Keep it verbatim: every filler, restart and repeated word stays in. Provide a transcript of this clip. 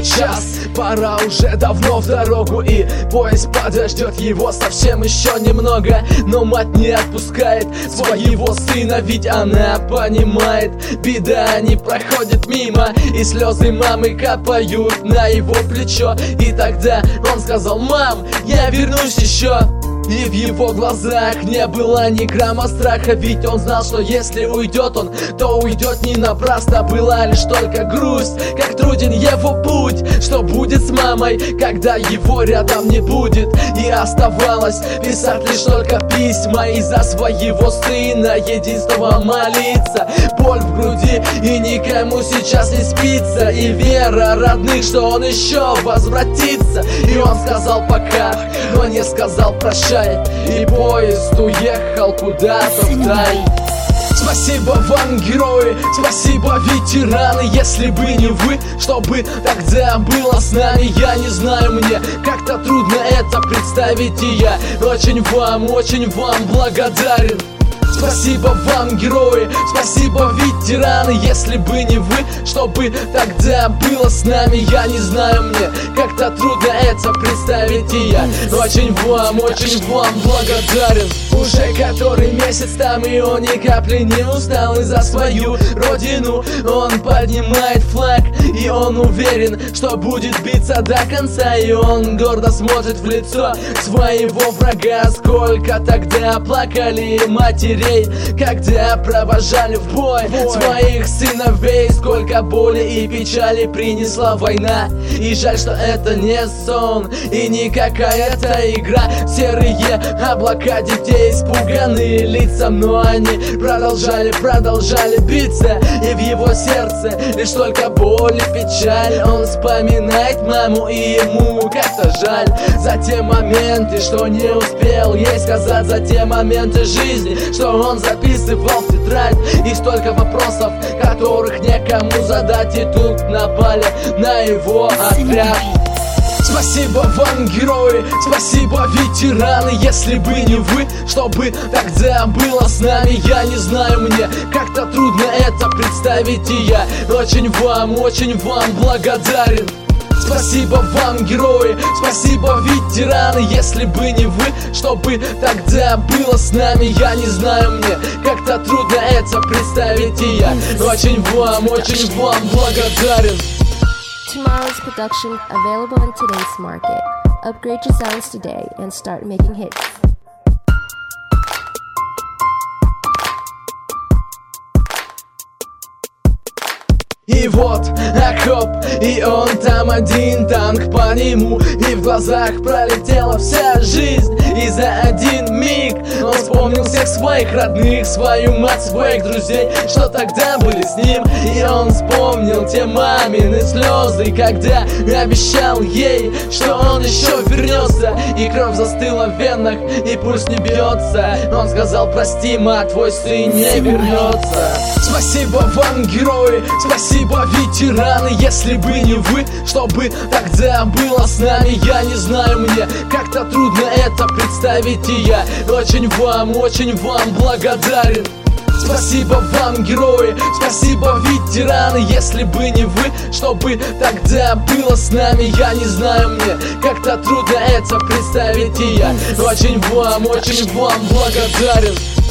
час, пора уже давно в дорогу, и поезд подождет его совсем еще немного. Но мать не отпускает своего сына, ведь она понимает, беда не проходит мимо, и слезы мамы капают на его плечо. И тогда он сказал: мам, я вернусь еще. И в его глазах не было ни грамма страха, ведь он знал, что если уйдет он, то уйдет не напрасно. Была лишь только грусть, как труден его путь, что будет с мамой, когда его рядом не будет. И оставалось писать лишь только письма, и за своего сына единства молиться. Боль в груди, и никому сейчас не спится, и вера родных, что он еще возвратится. И он сказал пока, но не сказал прощай, и поезд уехал куда-то вдаль. Спасибо вам, герои, спасибо, ветераны. Если бы не вы, что бы тогда было с нами, я не знаю, мне как-то трудно это представить. И я очень вам, очень вам благодарен. Спасибо вам, герои, спасибо, ветераны. Если бы не вы, что бы тогда было с нами, я не знаю, мне как-то трудно это представить. И я очень вам, очень вам благодарен. Уже который месяц там, и он ни капли не устал. И за свою родину он поднимает флаг, и он уверен, что будет биться до конца. И он гордо смотрит в лицо своего врага. Сколько тогда плакали матерей, когда провожали в бой своих сыновей. Сколько боли и печали принесла война. И жаль, что это не сон и не какая-то игра. Серые облака детей, испуганные лица, но они продолжали, продолжали биться. И в его сердце лишь только боль и печаль. Он вспоминает маму, и ему как-то жаль за те моменты, что не успел ей сказать, за те моменты жизни, что он записывал в тетрадь. И столько вопросов, которых некому задать, и тут напали на его отряд. Спасибо вам, герои, спасибо, ветераны. Если бы не вы, что бы тогда было с нами, я не знаю, мне как-то трудно это представить. И я очень вам, очень вам благодарен. Спасибо вам, герои, спасибо, ветераны. Если бы не вы, что бы тогда было с нами, я не знаю, мне как-то трудно это представить. И я очень вам, очень вам благодарен. Tomorrow's production available in today's market. Upgrade your sounds today and start making hits. И вот окоп, и он там один, танк по нему, и в глазах пролетела вся жизнь. И за один миг он вспомнил всех своих родных, свою мать, своих друзей, что тогда были с ним. И он вспомнил те мамины слезы, когда обещал ей, что он еще вернется. И кровь застыла в венах, и пульс не бьется. Он сказал: прости, мать, твой сын не вернется. Спасибо вам, герои, спасибо, ветераны. Если бы не вы, что бы тогда было с нами, я не знаю, мне как-то трудно это представить. И я очень вам, очень вам благодарен. Спасибо вам, герои, спасибо, ветераны. Если бы не вы, что бы тогда было с нами, я не знаю, мне как-то трудно это представить. И я очень вам, очень вам благодарен.